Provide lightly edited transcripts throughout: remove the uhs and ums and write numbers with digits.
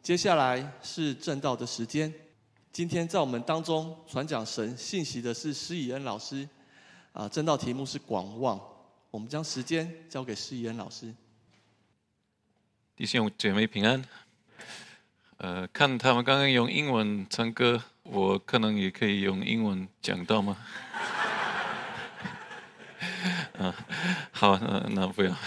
接下来是正道的时间。今天在我们当中传讲神信息的是施以恩老师，正道题目是广望。我们将时间交给施以恩老师。 弟兄姐妹平安。看他们刚刚用英文唱歌，我可能也可以用英文讲道吗？好，那不要。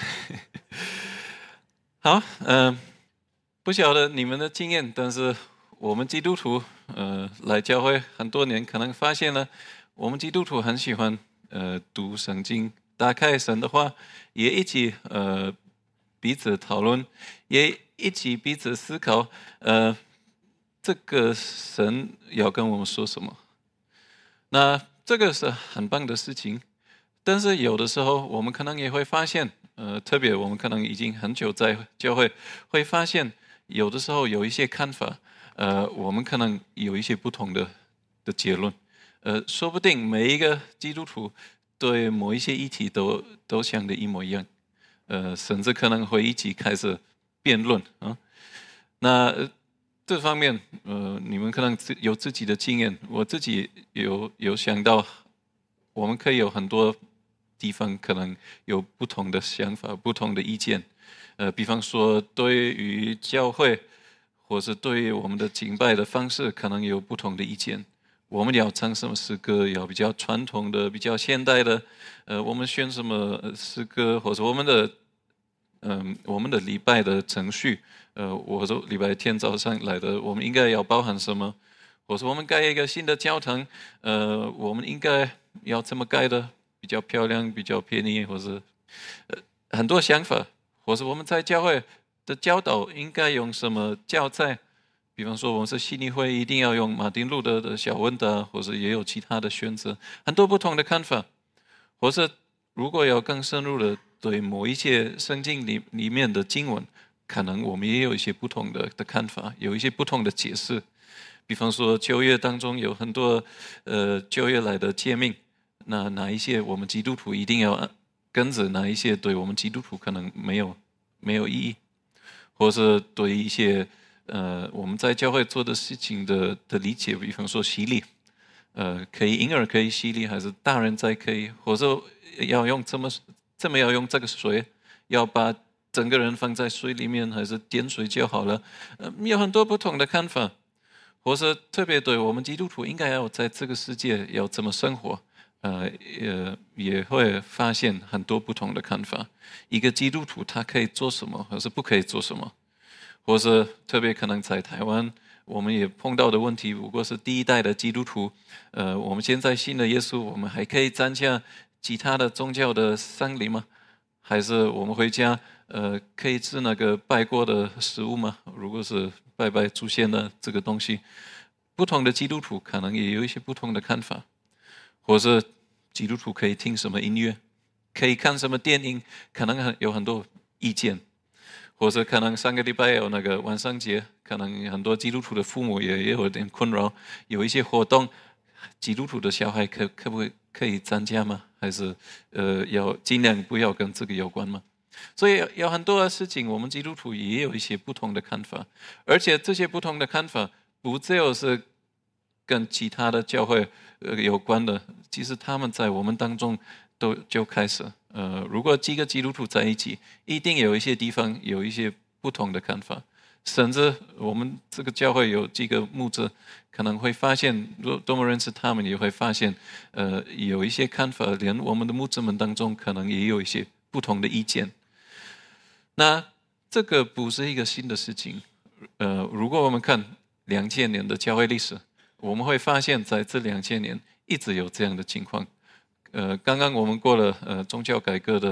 好，不晓得你们的经验，但是我们基督徒，来教会很多年，可能发现了，我们基督徒很喜欢读圣经，打开神的话，也一起彼此讨论，也一起彼此思考，这个神要跟我们说什么？那这个是很棒的事情，但是有的时候我们可能也会发现，特别我们可能已经很久在教会，会发现有的时候有一些看法，我们可能有一些不同的结论，说不定每一个基督徒对某一些议题都想的一模一样，甚至可能会一起开始辩论啊。那这方面，你们可能有自己的经验，我自己有想到，我们可以有很多地方可能有不同的想法、不同的意见，比方说对于教会，或是对于我们的敬拜的方式，可能有不同的意见。我们要唱什么诗歌，要比较传统的、比较现代的，我们选什么诗歌，或者我们的礼拜的程序，我说礼拜天早上来的，我们应该要包含什么？或者我们盖一个新的教堂，我们应该要怎么盖的？比较漂亮，比较便宜，或是很多想法，或是我们在教会的教导应该用什么教材？比方说，我们是信义会，一定要用马丁路德的小问答，或者也有其他的选择，很多不同的看法。或是如果要更深入的对某一些圣经里面的经文，可能我们也有一些不同的看法，有一些不同的解释。比方说旧约当中有很多旧约来的诫命，那哪一些我们基督徒一定要跟着，哪一些对我们基督徒可能没有意义，或是对一些我们在教会做的事情的理解，比方说洗礼，可以婴儿可以洗礼，还是大人才可以，或者要用怎么要用这个水，要把整个人放在水里面，还是点水就好了？有很多不同的看法，或是特别对我们基督徒应该要在这个世界要怎么生活，也会发现很多不同的看法。一个基督徒他可以做什么，还是不可以做什么？或是特别可能在台湾，我们也碰到的问题，如果是第一代的基督徒，我们现在信了耶稣，我们还可以参加其他的宗教的丧礼吗？还是我们回家，可以吃那个拜过的食物吗？如果是拜祖先的这个东西，不同的基督徒可能也有一些不同的看法。或是基督徒可以听什么音乐，可以看什么电影，可能有很多意见。或者可能上个礼拜有那个万圣节，可能很多基督徒的父母也有点困扰，有一些活动，基督徒的小孩可以参加吗？还是要尽量不要跟这个有关吗？所以有很多的事情，我们基督徒也有一些不同的看法，而且这些不同的看法不只有是跟其他的教会有关的，其实他们在我们当中就开始。如果几个基督徒在一起，一定有一些地方有一些不同的看法，甚至我们这个教会有几个牧者，可能会发现，多么认识他们，也会发现，有一些看法，连我们的牧者们当中，可能也有一些不同的意见。那这个不是一个新的事情。如果我们看2000年的教会历史，我们会发现在这2000年一直有这样的情况。刚刚我们过了宗教改革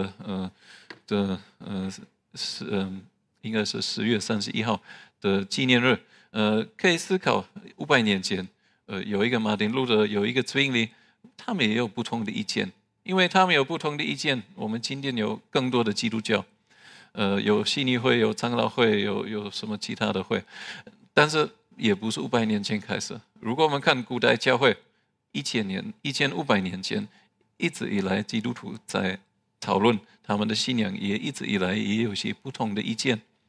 应该是10月31号的纪念日。可以思考500年前，有一个马丁路德，有一个zwingli里，他们也有不同的意见。因为他们有不同的意见，我们今天有更多的基督教，有信义会，有长老会，有什么其他的会，但是也不是500年前开始。如果我们看古代教会，1500年前。一直以来，基督徒在讨论他们的信仰，也一直以来也有些不同的意见。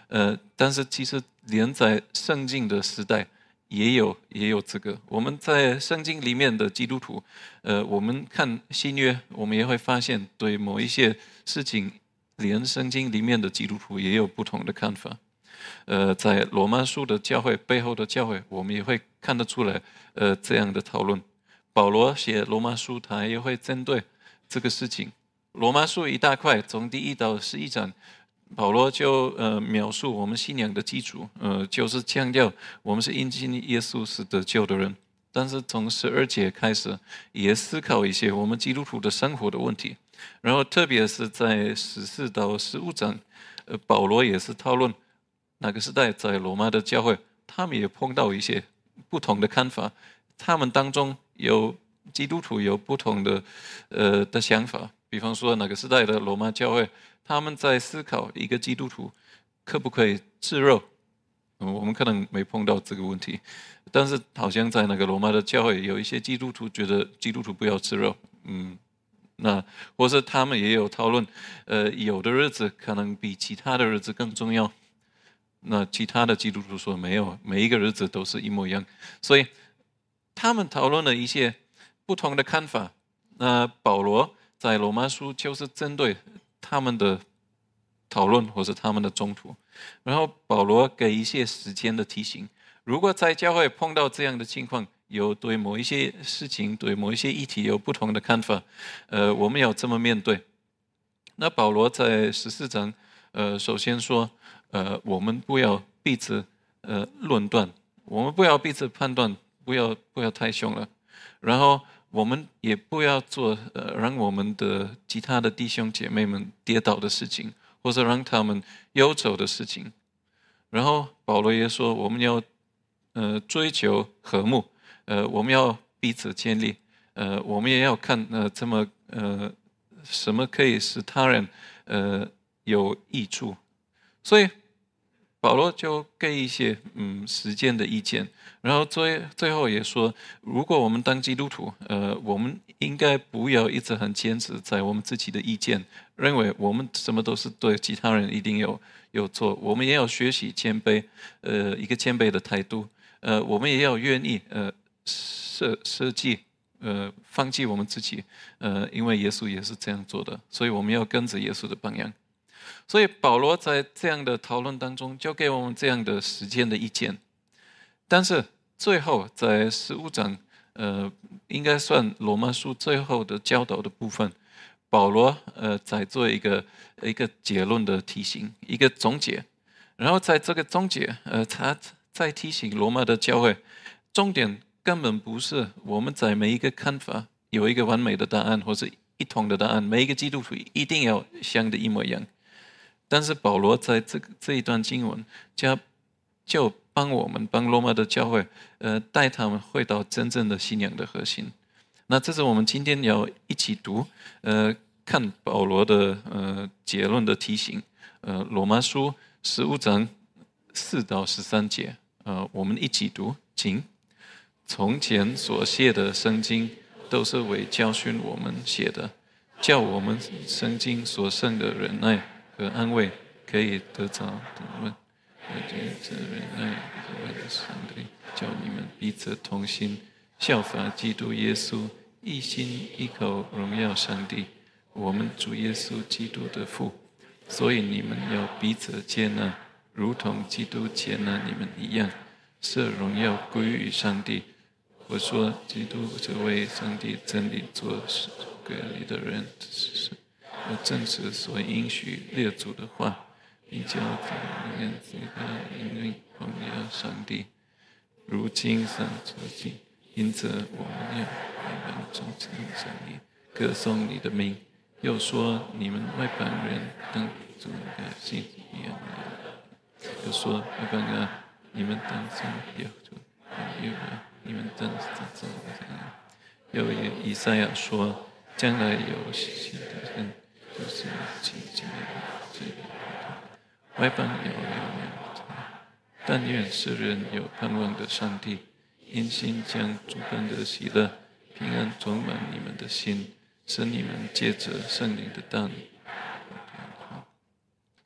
但是其实连在圣经的时代也有这个。我们在圣经里面的基督徒，我们看新约，我们也会发现对某一些事情，连圣经里面的基督徒也有不同的看法。在罗马书的教会背后的教会，我们也会看得出来，这样的讨论。保罗写罗马书，他也会针对这个事情。罗马书一大块，从第1到11章，保罗就描述我们信仰的基础，就是强调我们是因信耶稣是得救的人。但是从12节开始，也思考一些我们基督徒的生活的问题。然后特别是在14到15章，保罗也是讨论那个时代在罗马的教会，他们也碰到一些不同的看法，他们当中有基督徒有不同的想法。比方说那个时代的罗马教会，他们在思考一个基督徒可不可以吃肉。我们可能没碰到这个问题，但是好像在那个罗马的教会，有一些基督徒觉得基督徒不要吃肉。那或是他们也有讨论，有的日子可能比其他的日子更重要。那其他的基督徒说没有，每一个日子都是一模一样。所以他们讨论了一些不同的看法。那保罗在罗马书就是针对他们的讨论或是他们的冲突，然后保罗给一些时间的提醒。如果在教会碰到这样的情况，有对某一些事情、对某一些议题有不同的看法，我们要怎么面对？那保罗在14章，首先说，我们不要彼此论断，我们不要彼此判断，不要太凶了。然后我们也不要做让我们的其他的弟兄姐妹们跌倒的事情，或者让他们忧愁的事情。然后保罗也说，我们要追求和睦，我们要彼此建立，我们也要看什么可以使他人有益处。所以保罗就给一些实践的意见，然后最后也说，如果我们当基督徒，我们应该不要一直很坚持在我们自己的意见，认为我们什么都是对，其他人一定有错。我们也要学习谦卑，一个谦卑的态度。我们也要愿意舍弃，放弃我们自己，因为耶稣也是这样做的，所以我们要跟着耶稣的榜样。所以保罗在这样的讨论当中，就给我们这样的实践的意见。但是最后在15章，应该算罗马书最后的教导的部分，保罗在做一个结论的提醒，一个总结。然后在这个总结，他在提醒罗马的教会，重点根本不是我们在每一个看法有一个完美的答案，或是一统的答案，每一个基督徒一定要想的一模一样。但是保罗在这一段经文就帮罗马的教会，带他们回到真正的信仰的核心。那这是我们今天要一起读，看保罗的结论的提醒。罗马书15章4到13节，我们一起读，请。从前所写的圣经都是为教训我们写的，叫我们圣经所生的忍耐和安慰可以得着我们，这忍耐和安慰的上帝，叫你们彼此同心，效法基督耶稣，一心一口荣耀上帝，我们主耶稣基督的父。所以你们要彼此接纳，如同基督接纳你们一样，使荣耀归于上帝。我说，基督是为上帝真理做割礼的人，我正是所应许列祖的话，并叫他们最大因为荣耀上帝。如今上所记，因此我们要外邦忠诚上帝，歌颂你的名。又说，你们外邦人当主的信一样的。又说，外邦人，你们当信有主，有你们当信这样。又也以赛亚说，将来有新的人，就是亲近的外邦有但愿世人有盼望的上帝，因心将诸般的喜乐、平安充满你们的心，使你们借着圣灵的道理。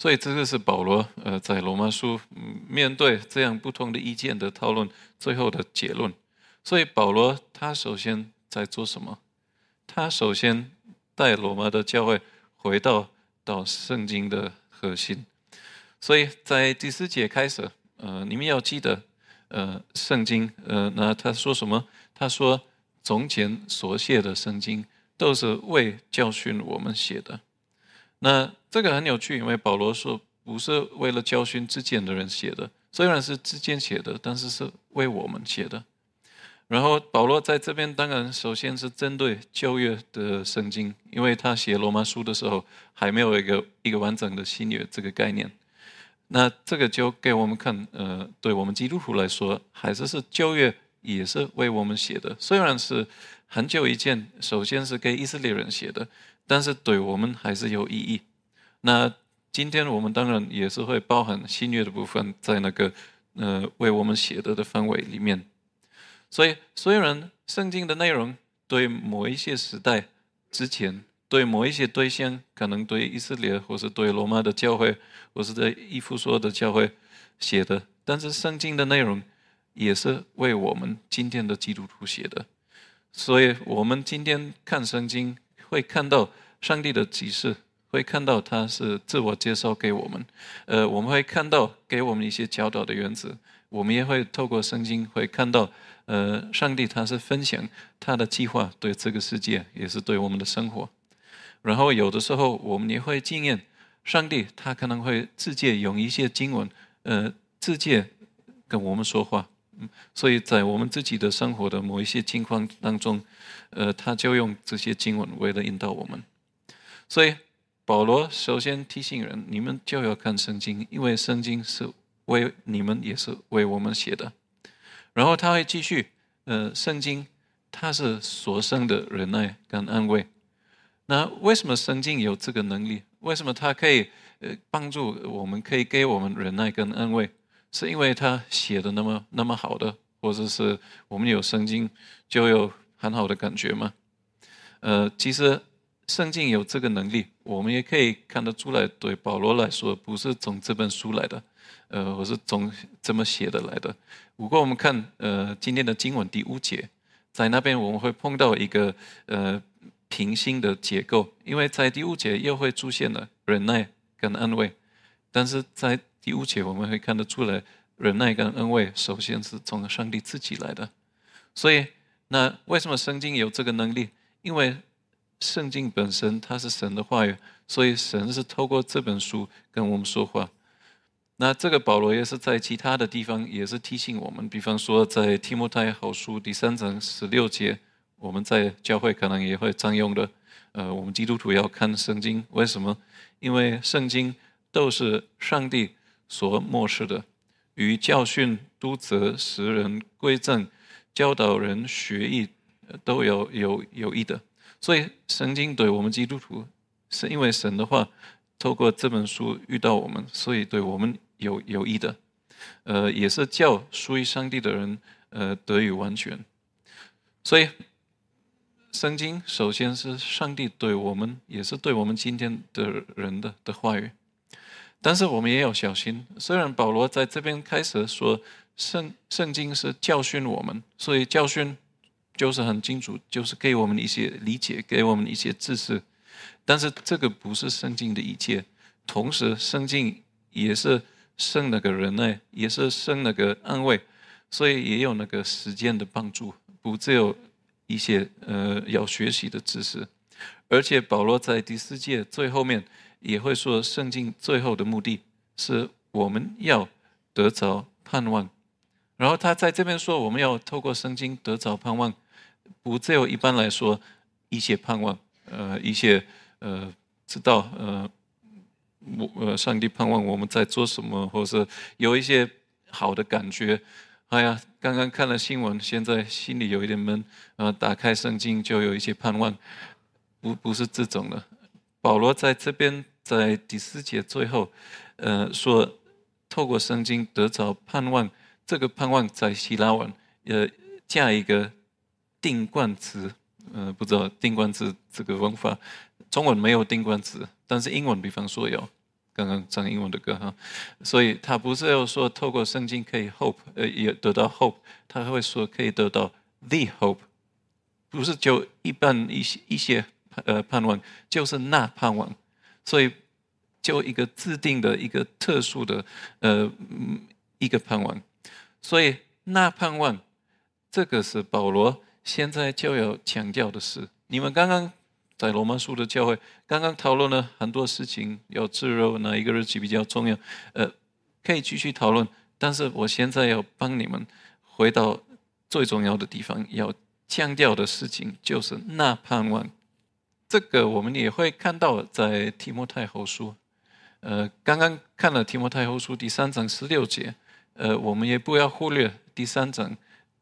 所以这个是保罗在罗马书面对这样不同的意见的讨论最后的结论。所以保罗他首先在做什么？他首先带罗马的教会回到圣经的核心。所以在第4节开始，你们要记得，圣经，那他说什么？他说从前所写的圣经都是为教训我们写的。那这个很有趣，因为保罗说不是为了教训之前的人写的，虽然是之前写的，但是是为我们写的。然后保罗在这边当然首先是针对旧约的圣经，因为他写罗马书的时候还没有一个完整的新约这个概念。那这个就给我们看，对我们基督徒来说，还是旧约也是为我们写的，虽然是很久以前，首先是给以色列人写的，但是对我们还是有意义。那今天我们当然也是会包含新约的部分在那个为我们写的范围里面。所以虽然圣经的内容对某一些时代之前，对某一些对象，可能对以色列或是对罗马的教会，或是对以弗所的教会写的，但是圣经的内容也是为我们今天的基督徒写的。所以我们今天看圣经会看到上帝的启示，会看到他是自我介绍给我们，我们会看到给我们一些教导的原则，我们也会透过圣经会看到上帝他是分享他的计划对这个世界，也是对我们的生活。然后有的时候我们也会经验上帝他可能会直接用一些经文直接跟我们说话。所以在我们自己的生活的某一些情况当中，他就用这些经文为了引导我们。所以保罗首先提醒人，你们就要看圣经，因为圣经是为你们也是为我们写的。然后他会继续，圣经它是所生的忍耐跟安慰。那为什么圣经有这个能力？为什么它可以帮助我们，可以给我们忍耐跟安慰？是因为他写的那么好的，或者是我们有圣经就有很好的感觉吗？其实圣经有这个能力，我们也可以看得出来，对保罗来说不是从这本书来的，或是从这么写的来的。如果我们看今天的经文第5节，在那边我们会碰到一个平行的结构，因为在第5节又会出现了忍耐跟安慰，但是在第5节我们会看得出来，忍耐跟安慰首先是从上帝自己来的。所以那为什么圣经有这个能力？因为圣经本身它是神的话语，所以神是透过这本书跟我们说话。那这个保罗也是在其他的地方也是提醒我们，比方说在提摩太后书第3章16节，我们在教会可能也会常用的，我们基督徒要看圣经，为什么？因为圣经都是上帝所默示的，与教训、督责、使人归正、教导人学义都有益的。所以圣经对我们基督徒是因为神的话透过这本书遇到我们，所以对我们有益的，也是叫属于上帝的人得以完全。所以圣经首先是上帝对我们，也是对我们今天的人的话语。但是我们也要小心，虽然保罗在这边开始说圣经是教训我们，所以教训就是很清楚，就是给我们一些理解，给我们一些知识，但是这个不是圣经的一切。同时圣经也是生那个忍耐，也是生那个安慰，所以也有那个实践的帮助，不只有一些要学习的知识。而且保罗在第4节最后面也会说，圣经最后的目的是我们要得着盼望。然后他在这边说，我们要透过圣经得着盼望，不只有一般来说一些盼望，一些知道上帝盼望我们在做什么，或是有一些好的感觉。哎呀，刚刚看了新闻，现在心里有一点闷，打开圣经就有一些盼望，不是这种的。保罗在这边在第4节最后说透过圣经得着盼望，这个盼望在希腊文加一个定冠词，不知道定冠词这个文法，中文没有定冠词，但是英文比方说有。 刚刚唱英文的歌哈，所以他不是要说透过圣经可以 hope， 也得到 hope， 他会说可以得到 the hope， 不是就一般一些盼望，就是那盼望，所以就一个自定的一个特殊的一个盼望，所以那盼望这个是保罗现在就要强调的事。你们刚刚在罗马书的教会刚刚讨论了很多事情，要吃肉哪一个日期比较重要，可以继续讨论，但是我现在要帮你们回到最重要的地方，要强调的事情就是那盼望。这个我们也会看到在提摩太后书，刚刚看了提摩太后书第3章16节，我们也不要忽略第3章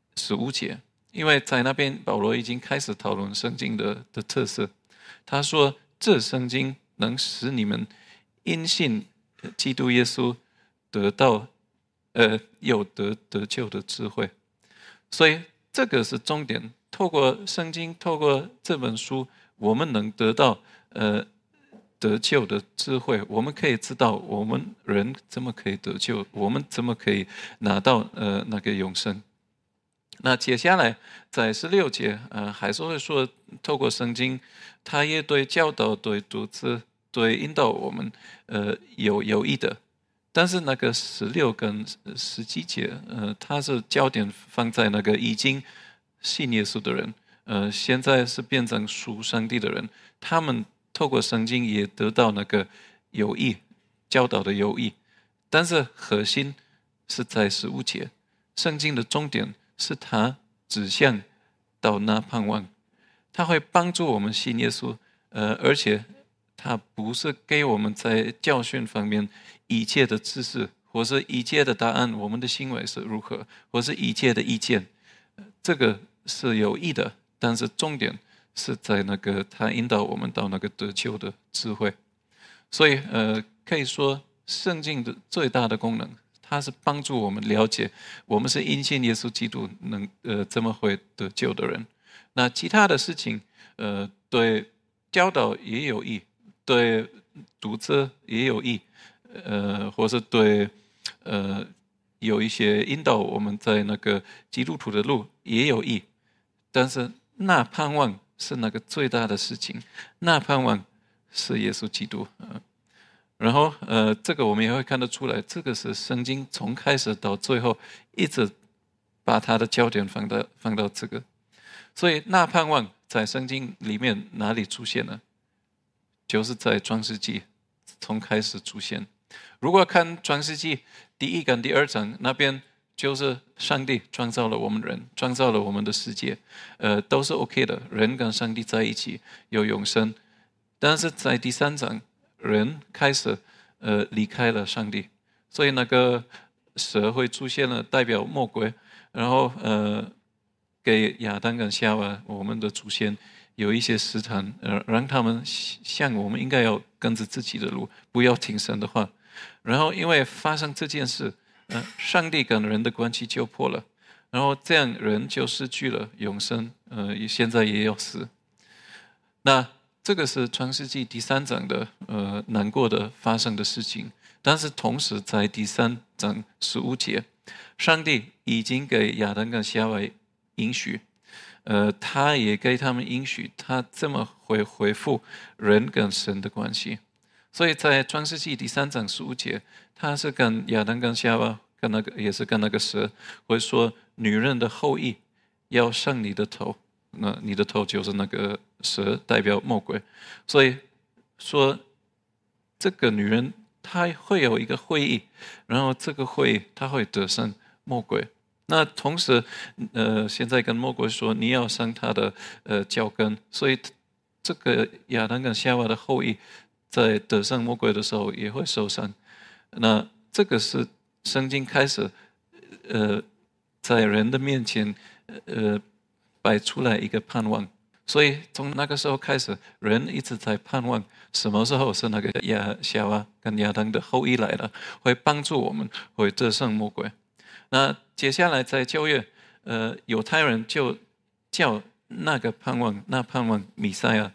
15节，因为在那边保罗已经开始讨论圣经的特色。他说这圣经能使你们因信基督耶稣得到有得救的智慧，所以这个是重点。透过圣经，透过这本书，我们能得到得救的智慧，我们可以知道我们人怎么可以得救，我们怎么可以拿到那个永生。那接下来在16节还是会说透过圣经，他也对教导、对督责、对引导我们有益的。但是那个16跟17节他是焦点放在那个已经信耶稣的人，现在是变成属上帝的人，他们透过圣经也得到那个有益教导的有益。但是核心是在15节，圣经的重点是他指向到那盼望，他会帮助我们信耶稣，而且他不是给我们在教训方面一切的知识，或是一切的答案，我们的行为是如何，或是一切的意见，这个是有益的，但是重点是在那个他引导我们到那个得救的智慧。所以可以说圣经的最大的功能，它是帮助我们了解我们是因信耶稣基督能怎么会得救的人。那其他的事情对教导也有益，对读者也有益，或是对有一些引导我们在那个基督徒的路也有益。但是那盼望是那个最大的事情，那盼望是耶稣基督。然后这个我们也会看得出来，这个是圣经从开始到最后一直把它的焦点放到这个。所以那盼望在圣经里面哪里出现呢？就是在创世纪从开始出现。如果看创世纪第1跟第2章，那边就是上帝创造了我们人，创造了我们的世界，都是 OK 的，人跟上帝在一起有永生。但是在第3章，人开始离开了上帝，所以那个蛇会出现了，代表魔鬼，然后给亚当跟夏娃我们的祖先有一些试探，让他们像我们应该要跟着自己的路，不要听神的话。然后因为发生这件事，上帝跟人的关系就破了，然后这样人就失去了永生，现在也要死。那这个是创世纪第3章的难过的发生的事情。但是同时在第3章15节，上帝已经给亚当跟夏娃应许，他也给他们应许，他怎么会恢复人跟神的关系。所以在创世纪第3章15节，他是跟亚当跟夏娃跟那个也是跟那个蛇会说，女人的后裔要上你的头，那你的头就是那个蛇，代表魔鬼。所以说这个女人她会有一个会议，然后这个会议她会得胜魔鬼。那同时现在跟魔鬼说你要伤他的脚跟，所以这个亚当跟夏娃的后裔在得胜魔鬼的时候也会受伤。那这个是圣经开始在人的面前摆出来一个盼望。所以从那个时候开始，人一直在盼望什么时候是那个夏娃跟亚当的后裔来了，会帮助我们，会得胜魔鬼。那接下来在旧约，犹太人就叫那个盼望弥赛亚，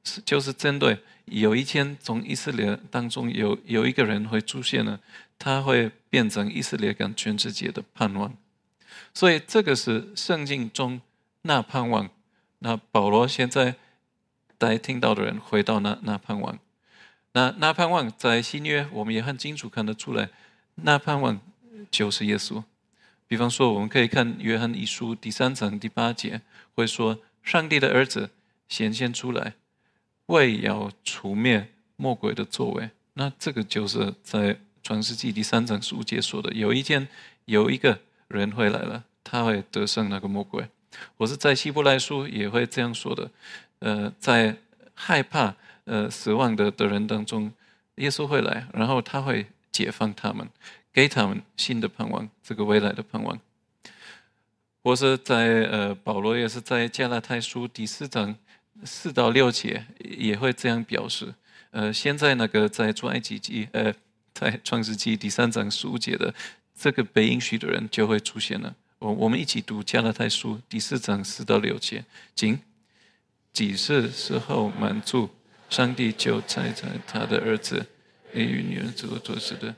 就是针对有一天从以色列当中有一个人会出现了，他会变成以色列跟全世界的盼望。所以这个是圣经中那盼望。那保罗现在带听到的人回到那盼望。那盼望在新约我们也很清楚看得出来，那盼望就是耶稣。比方说我们可以看约翰一书第3章第8节，会说上帝的儿子显现出来，为要除灭魔鬼的作为。那这个就是在创世纪第3章15节说的，有一天有一个人会来了，他会得胜那个魔鬼。或是在希伯来书也会这样说的，在害怕死亡的人当中，耶稣会来，然后他会解放他们，给他们新的盼望，这个未来的盼望。或是在保罗也是在加拉太书第4章4到6节也会这样表示。现在那个在出埃及记在创世纪第3章15节的这个被应许的人就会出现了。我们一起读加拉太书第4章4到6节，经几时时候满足，上帝就在他的儿子与女人做事的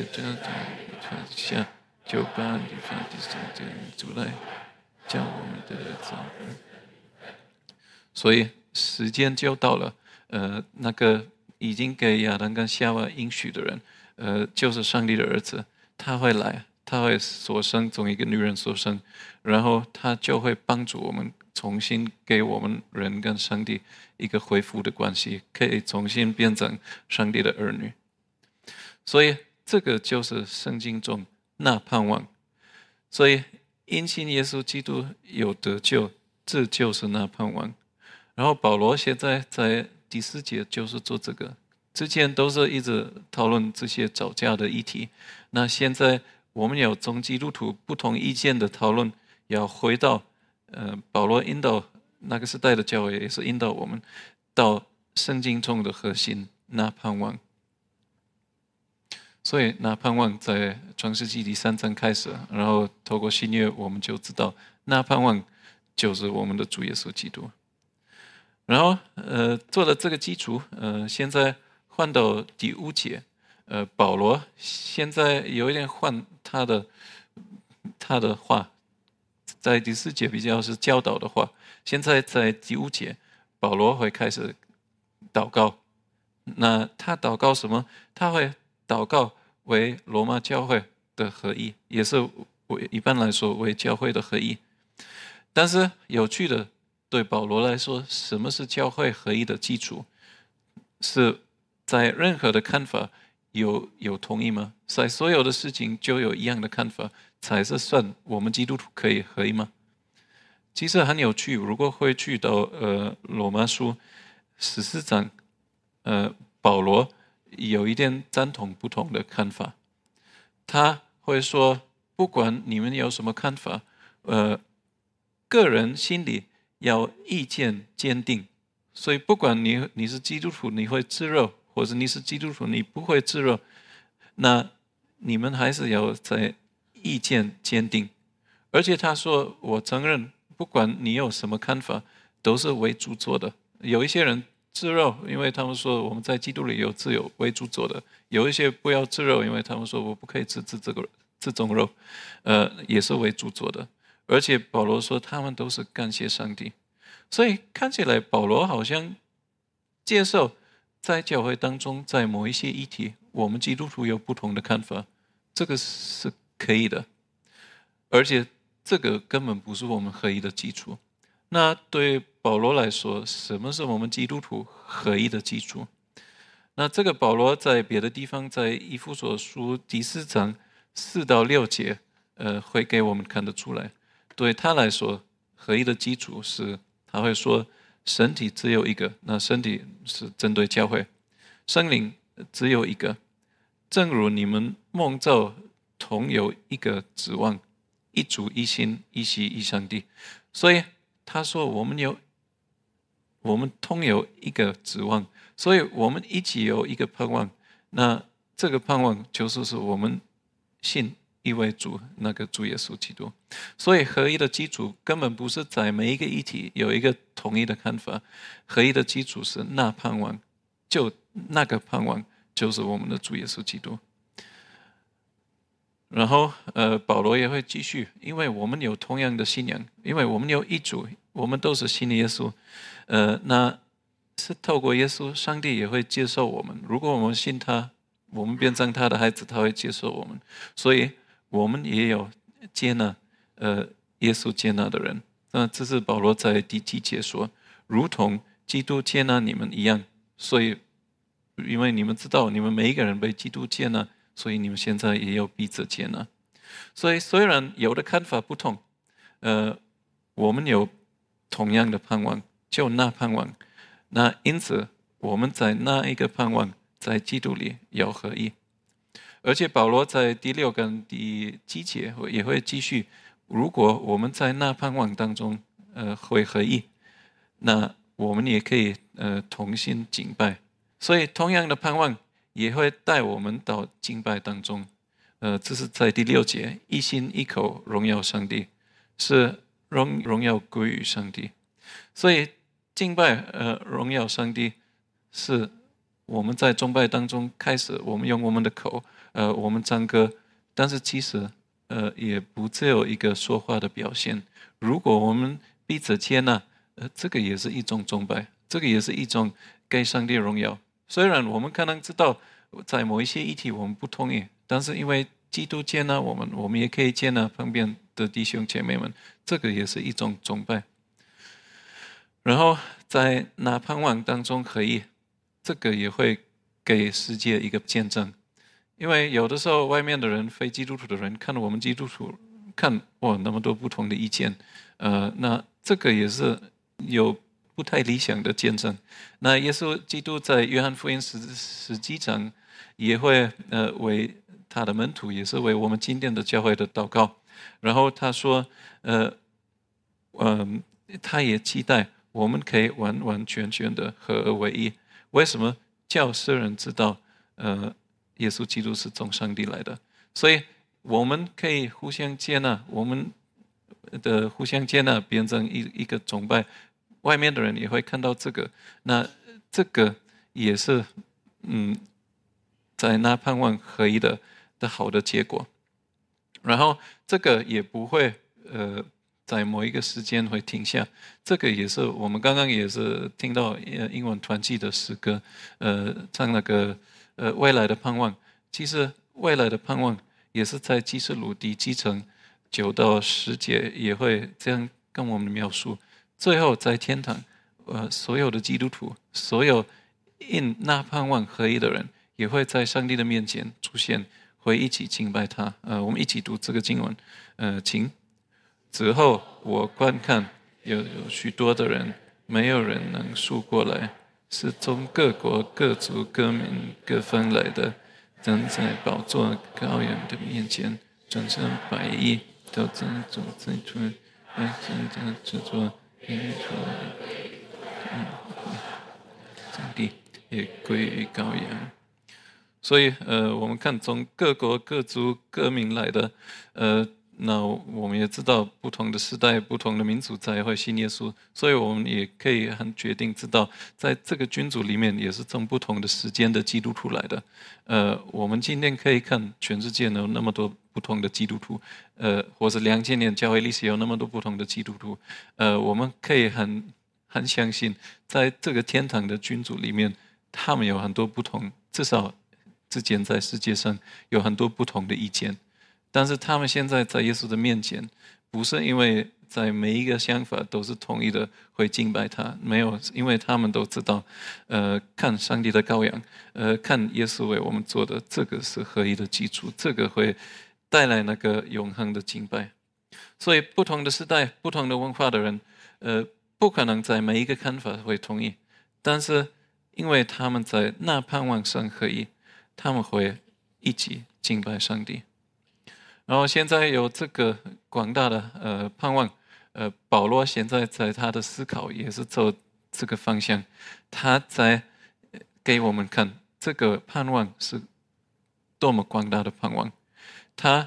下，就把你放第三天出来，叫我们的儿子。所以时间就到了，那个已经给亚当跟夏娃应许的人，就是上帝的儿子，他会来。他会所生从一个女人所生，然后他就会帮助我们重新给我们人跟上帝一个恢复的关系，可以重新变成上帝的儿女。所以这个就是圣经中那盼望。所以因信耶稣基督有得救，这就是那盼望。然后保罗现在在第4节就是做这个，之前都是一直讨论这些吵架的议题，那现在我们有从基督徒不同意见的讨论，要回到保罗引导那个时代的教会，也是引导我们到圣经中的核心那盼望。所以那盼望在创世纪第3章开始，然后透过新约我们就知道那盼望就是我们的主耶稣基督。然后做了这个基础，现在换到第5节。保罗现在有一点换他的话，在第4节比较是教导的话，现在在第5节，保罗会开始祷告。那他祷告什么？他会祷告为罗马教会的合一，也是一般来说为教会的合一。但是有趣的，对保罗来说，什么是教会合一的基础？是在任何的看法有同意吗？在所有的事情就有一样的看法，才是算我们基督徒可以合一吗？其实很有趣，如果会去到罗马书14章，保罗有一点赞同不同的看法。他会说，不管你们有什么看法，个人心里要意见坚定。所以不管你是基督徒，你会吃肉，或者你是基督徒，你不会吃肉，那你们还是要在意见坚定。而且他说，我承认，不管你有什么看法，都是为主做的。有一些人吃肉，因为他们说我们在基督里有自由，为主做的；有一些不要吃肉，因为他们说我不可以吃这种肉，也是为主做的。而且保罗说，他们都是感谢上帝。所以看起来保罗好像接受在教会当中，在某一些议题，我们基督徒有不同的看法，这个是可以的。而且这个根本不是我们合一的基础。那对保罗来说，什么是我们基督徒合一的基础？那这个保罗在别的地方，在以弗所书第4章4到6节，会给我们看得出来。对他来说，合一的基础是，他会说，身体只有一个，那身体是针对教会，圣灵只有一个，正如你们蒙召同有一个指望，一主一心一息一上帝。所以他说我们同有一个指望，所以我们一起有一个盼望。那这个盼望就是我们信一位主，那个主耶稣基督。所以合一的基础根本不是在每一个议题有一个统一的看法，合一的基础是那盼望，就那个盼望就是我们的主耶稣基督。然后保罗也会继续，因为我们有同样的信仰，因为我们有一主，我们都是信耶稣，那是透过耶稣，上帝也会接受我们。如果我们信他，我们变成他的孩子，他会接受我们。所以我们也有接纳耶稣接纳的人。那这是保罗在第7节说，如同基督接纳你们一样。所以因为你们知道，你们每一个人被基督接纳，所以你们现在也有彼此接纳。所以虽然有的看法不同，我们有同样的盼望，就那盼望。那因此我们在那一个盼望，在基督里要合一。而且保罗在第6跟第7节也会继续，如果我们在那盼望当中会合一，那我们也可以同心敬拜。所以同样的盼望也会带我们到敬拜当中。这是在第6节，一心一口荣耀上帝，是荣耀归于上帝。所以敬拜荣耀上帝，是我们在崇拜当中开始，我们用我们的口，我们唱歌，但是其实也不只有一个说话的表现。如果我们彼此接纳，这个也是一种崇拜，这个也是一种给上帝荣耀。虽然我们可能知道在某一些议题我们不同意，但是因为基督接纳我们，我们也可以接纳旁边的弟兄姐妹们，这个也是一种崇拜。然后在那盼望当中合一，这个也会给世界一个见证。因为有的时候外面的人，非基督徒的人看我们基督徒，看那么多不同的意见，那这个也是有不太理想的见证。那耶稣基督在约翰福音17章也会为他的门徒，也是为我们今天的教会的祷告。然后他说他也期待我们可以完完全全的合而为一。为什么？叫世人知道耶稣基督是从上帝来的。所以我们可以互相接纳，我们的互相接纳变成一个崇拜，外面的人也会看到这个。那这个也是在那盼望合一的好的结果。然后这个也不会在某一个时间会停下。这个也是我们刚刚也是听到英文团契的诗歌，唱那个未来的盼望。其实未来的盼望也是在启示录第7章9到10节也会这样跟我们描述。最后在天堂，所有的基督徒，所有因那盼望合一的人，也会在上帝的面前出现，会一起敬拜他。我们一起读这个经文，请。之后我观看有许多的人，没有人能数过来，是从各国各族各民各方来的，站在宝座羔羊的面前，穿上白衣，都站走在出制作上帝也归于羔羊。所以我们看从各国各族各民来的，那我们也知道不同的时代不同的民族才会信耶稣，所以我们也可以很决定知道，在这个君主里面也是从不同的时间的基督徒来的。我们今天可以看全世界有那么多不同的基督徒，或者2000年教会历史有那么多不同的基督徒，我们可以很相信，在这个天堂的君主里面，他们有很多不同，至少之前在世界上有很多不同的意见。但是他们现在在耶稣的面前，不是因为在每一个想法都是统一的会敬拜他，没有，因为他们都知道，看上帝的羔羊，看耶稣为我们做的，这个是合一的基础，这个会带来那个永恒的敬拜。所以不同的时代、不同的文化的人，不可能在每一个看法会同意，但是因为他们在那盼望上合一，他们会一起敬拜上帝。然后现在有这个广大的盼望，保罗现在在他的思考也是走这个方向，他在给我们看这个盼望是多么广大的盼望。他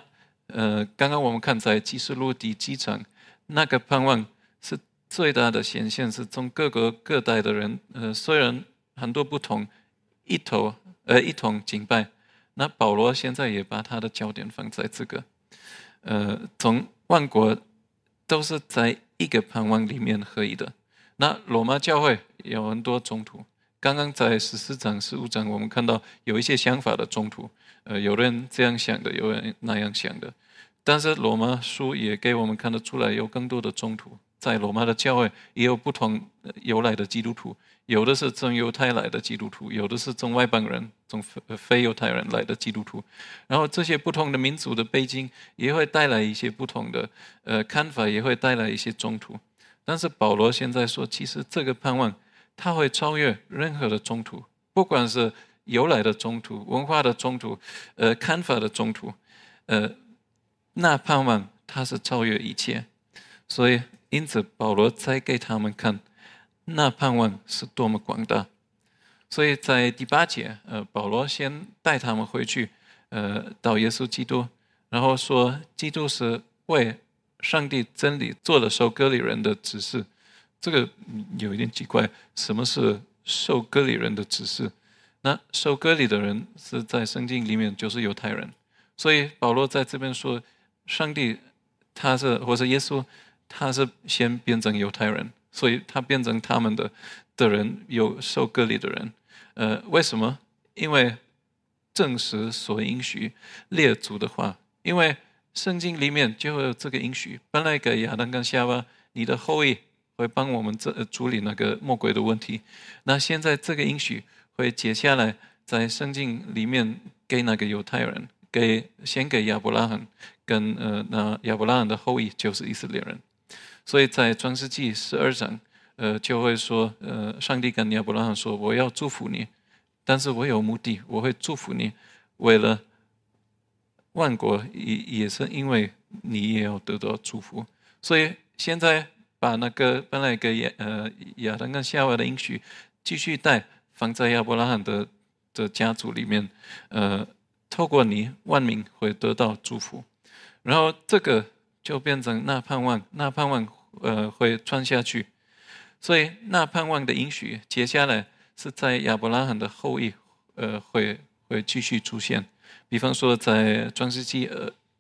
刚刚我们看在启示录第几章，那个盼望是最大的显现，是从各个各代的人，虽然很多不同，一同敬拜。那保罗现在也把他的焦点放在这个，从万国都是在一个盼望里面合一的。那罗马教会有很多冲突，刚刚在14章、15章，我们看到有一些想法的冲突，有人这样想的，有人那样想的。但是罗马书也给我们看得出来，有更多的冲突。在罗马的教会也有不同由来的基督徒，有的是从犹太来的基督徒，有的是从外邦人、从非犹太人来的基督徒。然后这些不同的民族的背景也会带来一些不同的看法，也会带来一些冲突。但是保罗现在说，其实这个盼望它会超越任何的冲突，不管是由来的冲突、文化的冲突、看法的冲突，那盼望它是超越一切。所以因此保罗才给他们看那盼望是多么广大。所以在第8节，保罗先带他们回去，到耶稣基督，然后说基督是为上帝真理做了受割礼人的指示。这个有一点奇怪，什么是受割礼人的指示？那受割礼的人是在圣经里面就是犹太人，所以保罗在这边说，上帝或者耶稣他是先变成犹太人，所以他变成他们的人，有受割礼的人。为什么？因为证实所应许列祖的话，因为圣经里面就有这个应许，本来给亚当跟夏娃，你的后裔会帮我们处理那个魔鬼的问题。那现在这个应许会接下来在圣经里面给那个犹太人，先给亚伯拉罕，跟那亚伯拉罕的后裔就是以色列人。所以在创世纪12章，就会说，上帝跟亚伯拉罕说，我要祝福你，但是我有目的，我会祝福你，为了万国，也是因为你也要得到祝福。所以现在把那个本来给亚当跟夏娃的应许继续带放在亚伯拉罕的家族里面，透过你万民会得到祝福。然后这个就变成那盼望会传下去。所以那盼望的应许接下来是在亚伯拉罕的后裔会继续出现。比方说在创世纪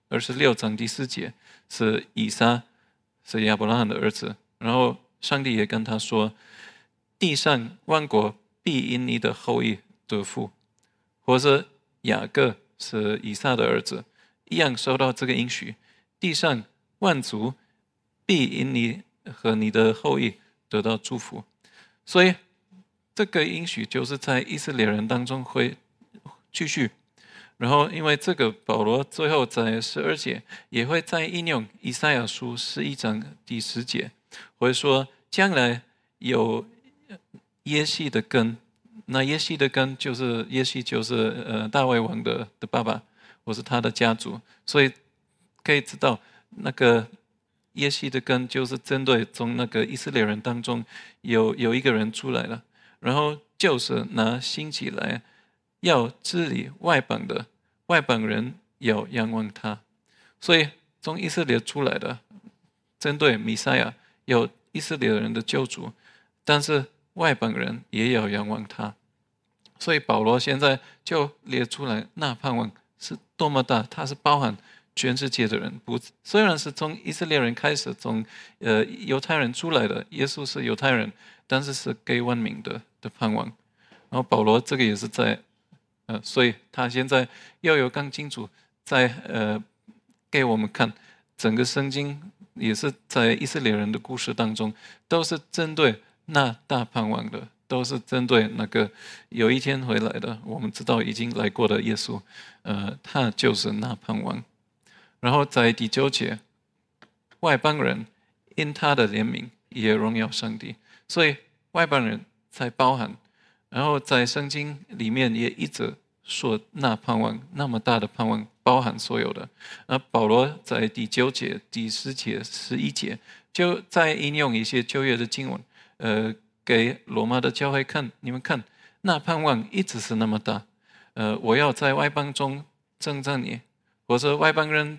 26章第4节，是以撒是亚伯拉罕的儿子，然后上帝也跟他说，地上万国必因你的后裔得福。或者雅各是以撒的儿子，一样收到这个应许，地上万族必因你和你的后裔得到祝福。所以这个应许就是在以色列人当中会继续。然后因为这个，保罗最后在12节也会再应用以赛亚书11章第10节，会说将来有耶西的根。那耶西的根就是大卫王的爸爸，或是他的家族。所以可以知道那个耶西的根就是针对从那个以色列人当中有一个人出来了，然后就是拿兴起来要治理外邦的，外邦人要仰望他。所以从以色列出来的，针对弥赛亚有以色列人的救主，但是外邦人也要仰望他。所以保罗现在就列出来那盼望是多么大，它是包含全世界的人，虽然是从以色列人开始，从犹太人出来的，耶稣是犹太人，但是是给万民的盼望。然后保罗这个也是在所以他现在要有更清楚，在给我们看整个圣经，也是在以色列人的故事当中，都是针对那大盼望的，都是针对那个有一天回来的，我们知道已经来过的耶稣，他就是那盼望。然后在第9节，外邦人因他的怜悯也荣耀上帝，所以外邦人才包含。然后在圣经里面也一直说那盼望，那么大的盼望包含所有的。保罗在第9节、第10节、11节就在应用一些旧约的经文，给罗马的教会看，你们看那盼望一直是那么大。我要在外邦中征战你，或者外邦人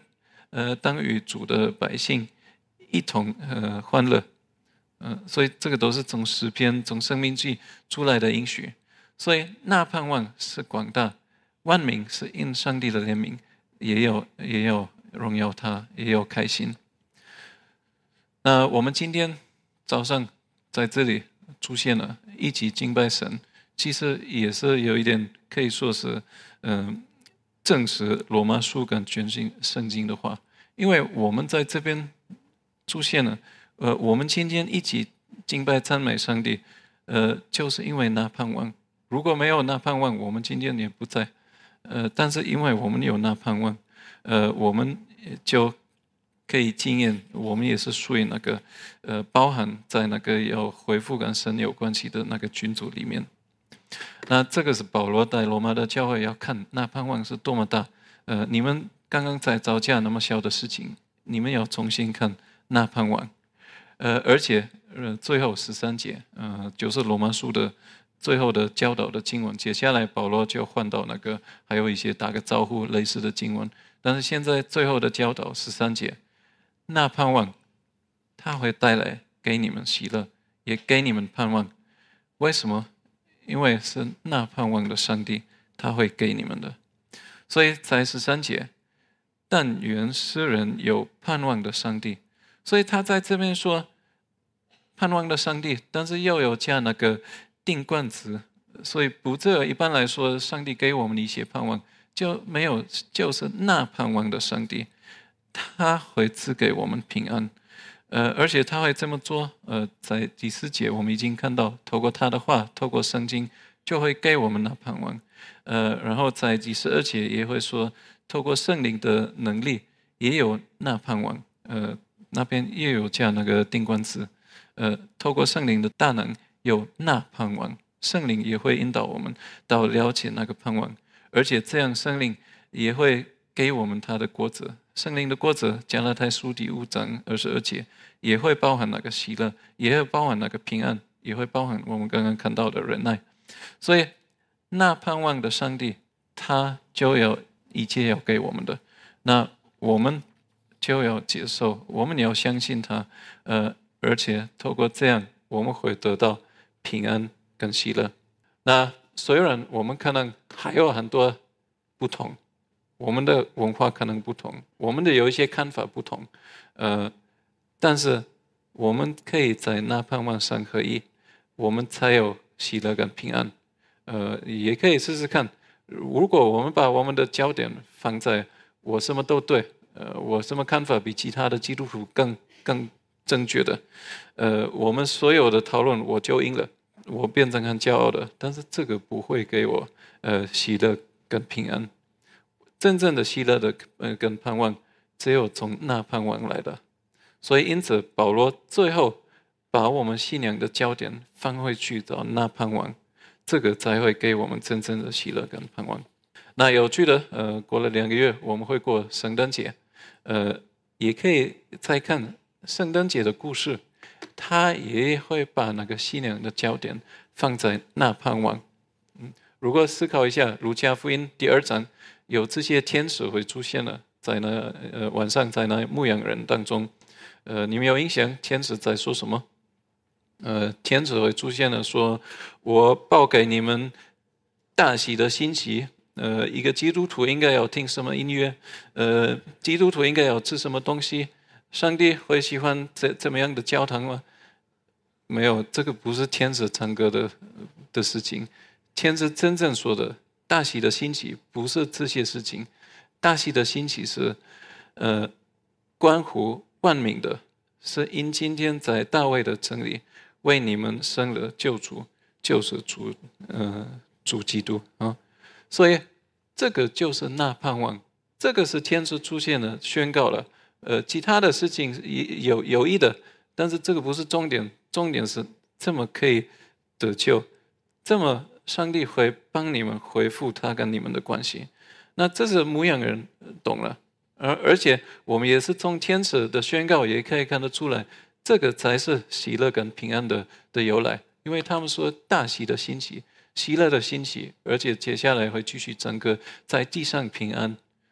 当与主的百姓一同欢乐。所以这个都是从诗篇、从申命记出来的应许。所以那盼望是广大，万民是因上帝的怜悯，也有荣耀他，也有开心。那我们今天早上在这里出现了，一起敬拜神，其实也是有一点可以说是证实罗马书跟全新圣经的话，因为我们在这边出现了，我们今天一起敬拜赞美上帝，就是因为那盼望。如果没有那盼望，我们今天也不在。但是因为我们有那盼望，我们就可以经验，我们也是属于那个包含在那个要恢复跟神有关系的那个群组里面。那这个是保罗带罗马的教会要看那盼望是多么大。你们刚刚在吵架那么小的事情，你们要重新看那盼望。而且最后13节，就是罗马书的最后的教导的经文。接下来保罗就换到那个还有一些打个招呼类似的经文，但是现在最后的教导13节，那盼望他会带来给你们喜乐，也给你们盼望。为什么？因为是那盼望的上帝他会给你们的。所以在13节，但愿世人有盼望的上帝。所以他在这边说盼望的上帝，但是又有加那个定冠词，所以不这一般来说上帝给我们一些盼望就没有，就是那盼望的上帝他会赐给我们平安。而且他会这么做，在第4节我们已经看到，透过他的话，透过圣经就会给我们那盼望。然后在第12节也会说，透过圣灵的能力也有那盼望。那边也有加那个定冠词，透过圣灵的大能有那盼望，圣灵也会引导我们到了解那个盼望，而且这样圣灵也会给我们他的果子。圣灵的果子，加拉太书第5章22节也会包含那个喜乐，也会包含那个平安，也会包含我们刚刚看到的忍耐。所以那盼望的上帝他就有一切要给我们的，那我们就要接受，我们要相信他，而且透过这样我们会得到平安跟喜乐。那虽然我们可能还有很多不同，我们的文化可能不同，我们的有一些看法不同，但是我们可以在那盼望上合一，我们才有喜乐跟平安。也可以试试看，如果我们把我们的焦点放在我什么都对，我什么看法比其他的基督徒更正确的，我们所有的讨论我就赢了，我变成很骄傲的，但是这个不会给我喜乐跟平安。真正的喜乐的跟盼望，只有从那盼望来的。所以因此保罗最后把我们信仰的焦点放回去到那盼望，这个才会给我们真正的喜乐跟盼望。那有趣的，过了2个月我们会过圣诞节，也可以再看圣诞节的故事，他也会把那个信仰的焦点放在那盼望。如果思考一下路加福音第2章，有这些天使会出现了，在那晚上在那牧羊人当中，你们有印象天使在说什么？天使会出现了，说我报给你们大喜的信息。一个基督徒应该要听什么音乐？基督徒应该要吃什么东西？上帝会喜欢怎么样的教堂吗？没有，这个不是天使唱歌的事情。天使真正说的大喜的信息不是这些事情，大喜的信息是关乎万民的，是因今天在大卫的城里为你们生了救主，就是主基督啊。所以这个就是那盼望，这个是天使出现了宣告了。其他的事情有益的，但是这个不是重点，重点是这么可以得救，这么上帝会帮你们恢复他跟你们的关系。那这是牧羊人懂了，而且我们也是从天使的宣告也可以看得出来，这个才是喜乐跟平安的由来，因为他们说大喜的欣喜，喜乐的欣喜，而且接下来会继续整个在地上平安。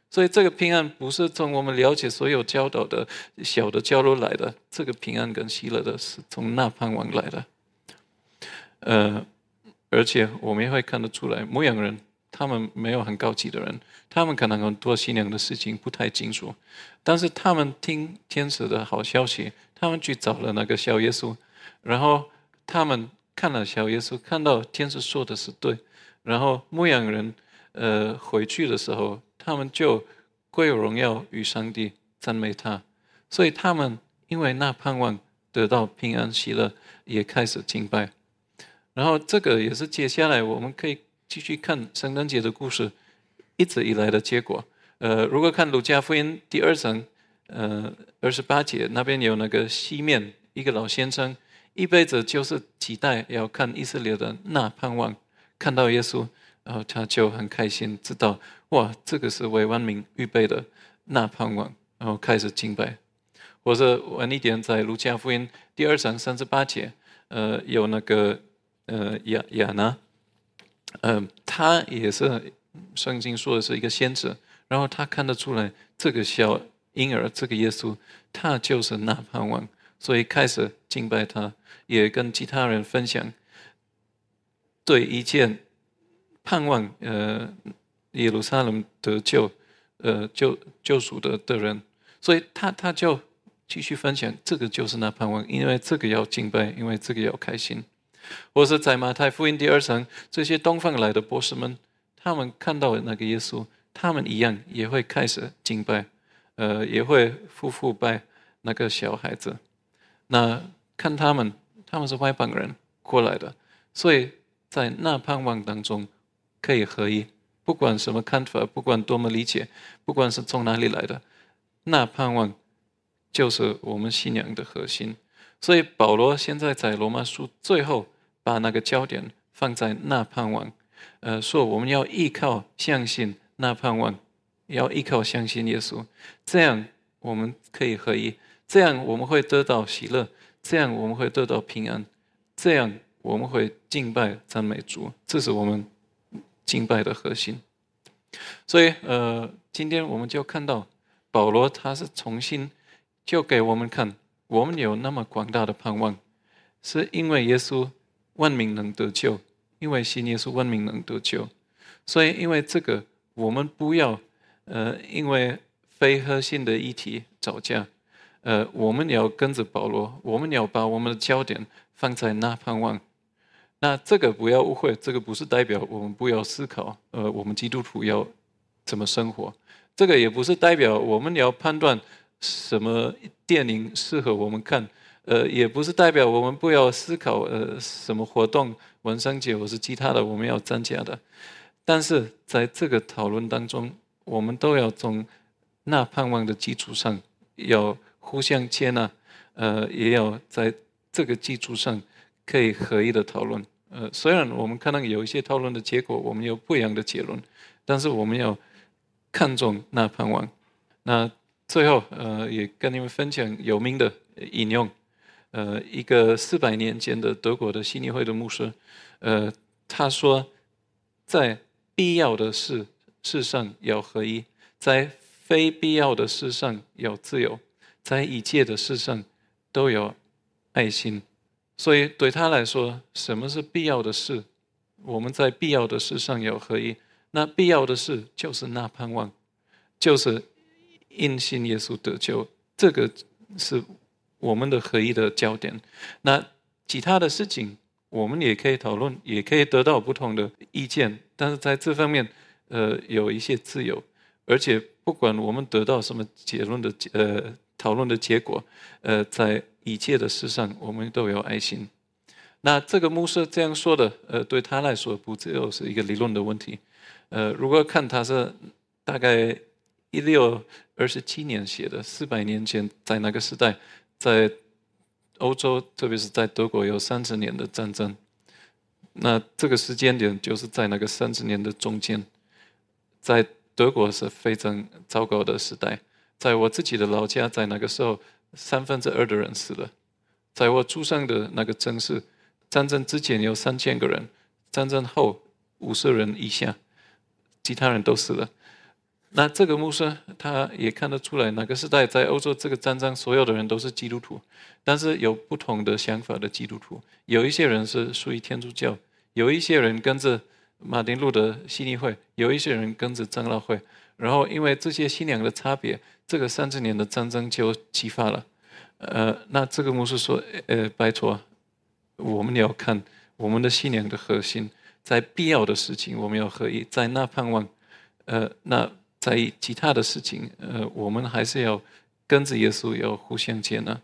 所以这个平安不是从我们了解所有教导的小的角落来的，这个平安跟喜乐的是从那盼望来的。而且我们也会看得出来，牧羊人他们没有很高级的人，他们可能很多信仰的事情不太清楚，但是他们听天使的好消息，他们去找了那个小耶稣，然后他们看了小耶稣，看到天使说的是对，然后牧羊人回去的时候，他们就归荣耀与上帝，赞美他，所以他们因为那盼望得到平安喜乐，也开始敬拜。然后这个也是接下来我们可以继续看圣诞节的故事一直以来的结果。如果看路加福音第2章28节，那边有那个西面一个老先生，一辈子就是期待要看以色列的那盼望，看到耶稣，然后他就很开心，知道哇，这个是为万民预备的那盼望，然后开始敬拜。或者晚一点在路加福音第2章38节，有那个亚拿，他也是圣经说的是一个先知，然后他看得出来这个小婴儿，这个耶稣，他就是那盼望，所以开始敬拜他，也跟其他人分享对一件盼望耶路撒冷得救救赎的人，所以他就继续分享，这个就是那盼望，因为这个要敬拜，因为这个要开心。或是在马太福音第2章，这些东方来的博士们，他们看到那个耶稣，他们一样也会开始敬拜，也会夫妇拜那个小孩子。那看他们是外邦人过来的，所以在那盼望当中可以合一，不管什么看法，不管多么理解，不管是从哪里来的，那盼望就是我们信仰的核心。所以保罗现在在罗马书最后把那个焦点放在那盼望，说我们要依靠相信那盼望，要依靠相信耶稣，这样我们可以合一，这样我们会得到喜乐，这样我们会得到平安，这样我们会敬拜赞美主，这是我们敬拜的核心。所以今天我们就看到保罗他是重新就给我们看，我们有那么广大的盼望，是因为耶稣万民能得救，因为信耶稣万民能得救。所以因为这个我们不要因为非核心的议题吵架，我们要跟着保罗，我们要把我们的焦点放在那盼望。那这个不要误会，这个不是代表我们不要思考我们基督徒要怎么生活，这个也不是代表我们要判断什么电影适合我们看，也不是代表我们不要思考什么活动万圣节或是其他的我们要参加的。但是在这个讨论当中，我们都要从那盼望的基础上要互相接纳，也要在这个基础上可以合一的讨论。虽然我们可能有一些讨论的结果我们有不一样的结论，但是我们要看重那盼望。那最后也跟你们分享有名的引用，一个400年前的德国的信义会的牧师，他说在必要的事上要合一，在非必要的事上要自由，在一切的事上都有爱心。所以对他来说，什么是必要的事？我们在必要的事上要合一。那必要的事就是那盼望，就是因信耶稣得救，这个是我们的合一的焦点。那其他的事情我们也可以讨论，也可以得到不同的意见，但是在这方面有一些自由，而且不管我们得到什么结论的讨论的结果，在一切的事上我们都有爱心。那这个牧师这样说的，对他来说不只有是一个理论的问题。如果看他是大概1627年写的，400年前，在那个时代，在欧洲，特别是在德国有30年的战争。那这个时间点就是在那个30年的中间，在德国是非常糟糕的时代。在我自己的老家，在那个时候2/3的人死了。在我出生的那个城市，战争之前有3000个人，战争后50人以下，其他人都死了。 那这个牧师他也看得出来，那个时代在欧洲这个战争，所有的人都是基督徒，但是有不同的想法的基督徒。有一些人是属于天主教，有一些人跟着马丁路德信义会，有一些人跟着长老会。然后因为这些信仰的差别，这个30年的战争就激发了。那这个牧师说，拜托，我们要看我们的信仰的核心，在必要的事情我们要合一，在那盼望，那在其他的事情，我们还是要跟着耶稣，要互相接纳。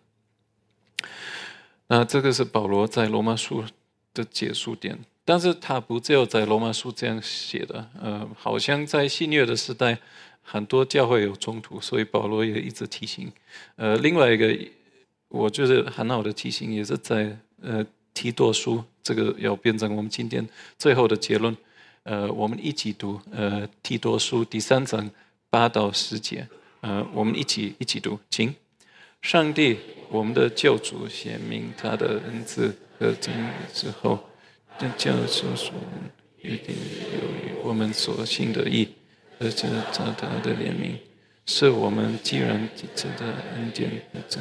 那这个是保罗在罗马书的结束点，但是他不只有在罗马书这样写的，好像在新约的时代，很多教会有冲突，所以保罗也一直提醒。另外一个我觉得很好的提醒，也是在提多书，这个要变成我们今天最后的结论。我们一起读提多书第3章8到10节，我们一起读，请。上帝，我们的救主显明他的恩赐和正义之后，叫所说预定由于我们所信的义，而且照他的怜悯，是我们既然值得恩典，这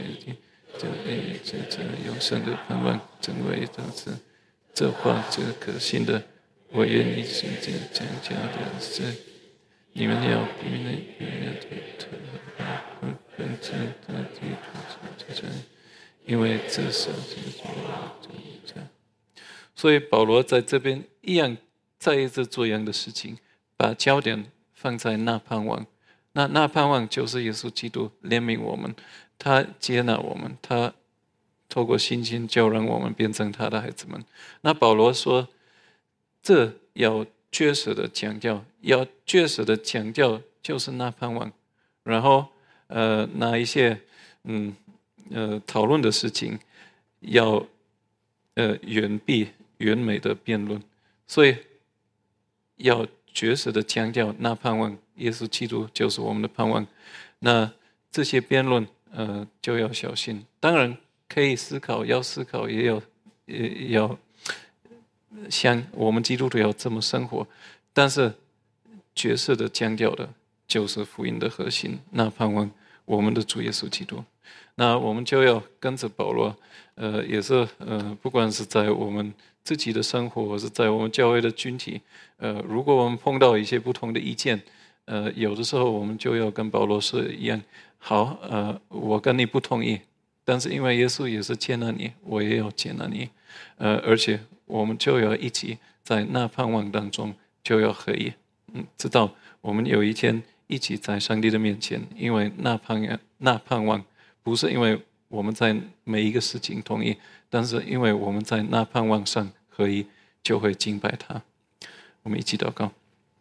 永生的盼望成为当时，这话这可信的，我愿意是这讲教的是，你们要因为这是所以保罗在这边一样再一次做一样的事情，把焦点放在那盼望。那盼望就是耶稣基督怜悯我们，他接纳我们，他透过信心就让我们变成他的孩子们。那保罗说，这要确实的强调，就是那盼望。然后那一些讨论的事情要远避完美的辩论，所以要确实的强调那盼望，耶稣基督就是我们的盼望。那这些辩论就要小心，当然可以思考，要思考，也要像我们基督徒要这么生活，但是确实的强调的就是福音的核心，那盼望我们的主耶稣基督。那我们就要跟着保罗，也是不管是在我们自己的生活，或是在我们教会的群体，如果我们碰到一些不同的意见，有的时候我们就要跟保罗说一样，好，我跟你不同意，但是因为耶稣也是接纳你，我也要接纳你，而且我们就要一起在那盼望当中就要合一，直到我们有一天一起在上帝的面前，因为那盼望不是因为我们在每一个事情同意，但是因为我们在那盼望上合一，就会敬拜他。我们一起祷告。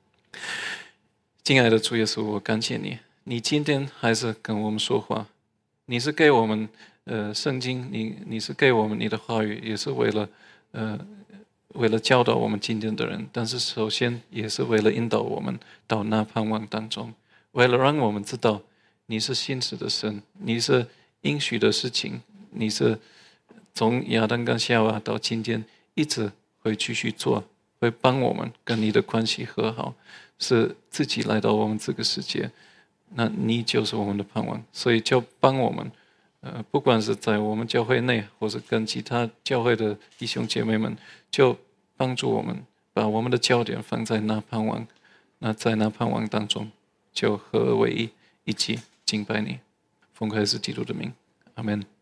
亲爱的主耶稣，我感谢你，你今天还是跟我们说话，你是给我们圣经，你是给我们你的话语，也是为了教导我们今天的人，但是首先也是为了引导我们到那盼望当中，为了让我们知道你是信实的神，你是应许的事情，你是从亚当跟夏娃到今天一直会继续做，会帮我们跟你的关系和好，是自己来到我们这个世界，那你就是我们的盼望，所以就帮我们，不管是在我们教会内，或是跟其他教会的弟兄姐妹们，就帮助我们把我们的焦点放在那盼望，那在那盼望当中就合而为一，一起敬拜你，奉靠耶稣基督的名，阿们。